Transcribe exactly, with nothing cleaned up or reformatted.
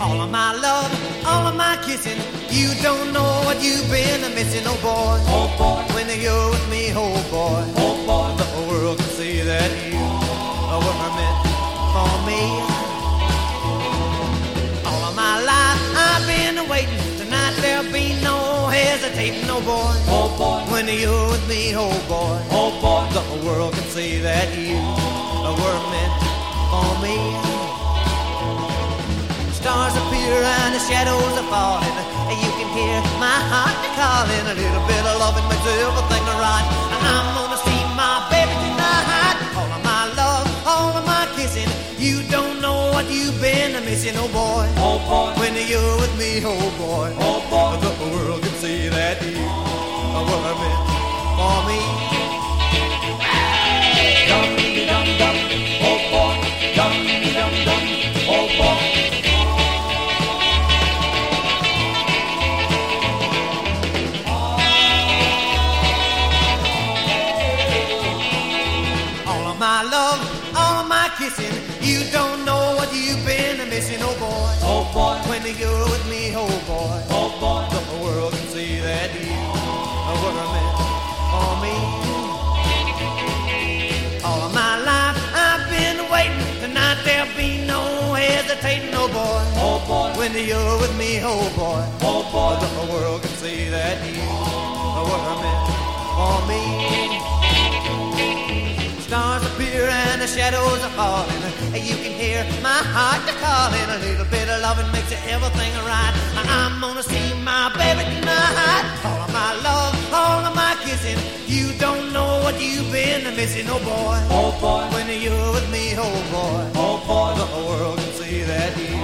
All of my love, all of my kissing, you don't know what you've been missing, oh boy. Oh boy, when you're with me, oh boy. oh boy, the whole world can see that you were meant for me. All of my life I've been waiting. Tonight there'll be no hesitating, oh boy. oh boy, When you're with me, oh boy. oh boy, The whole world can see that you were meant for me. Stars appear and the shadows are falling. You can hear my heart calling. A little bit of loving makes everything right. I'm gonna see my baby tonight. All of my love, all of my kissing. You don't know what you've been missing, oh boy. oh boy, When you're with me, oh boy. oh boy, The world can see that you were meant for me. dum dum dum, oh boy, dum dum dum, oh boy. My love, all of my kissing, you don't know what you've been missing, oh boy. Oh boy, When you're with me, oh boy. oh boy, The world can see that you were meant for me. All of my life I've been waiting. Tonight there'll be no hesitating, oh boy. oh boy, When you're with me, oh boy. oh boy, The world can see that you were meant for me. Stars appear and the shadows are falling. You can hear my heart calling. A little bit of loving makes everything right. I'm gonna see my baby tonight. All of my love, all of my kissing. You don't know what you've been missing, oh boy. oh boy, When you're with me, oh boy. oh boy, The world can see that you